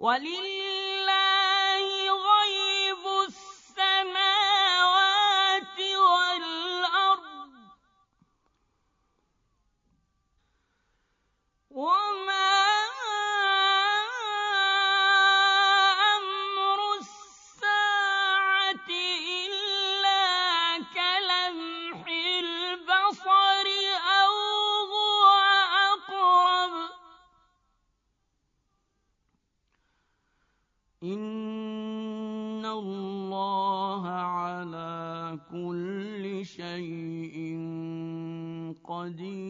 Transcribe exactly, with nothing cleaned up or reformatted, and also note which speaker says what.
Speaker 1: وَلِلَّهِ غَيْبُ السَّمَاوَاتِ وَالْأَرْضِ وَمَا أَمْرُ السَّاعَةِ إِلَّا كَلَمْحِ الْبَصَرِ أَوْ هُوَ أَقْرَبُ ۚ إِنَّ اللَّهَ عَلَىٰ كُلِّ شَيْءٍ قَدِيرٌ.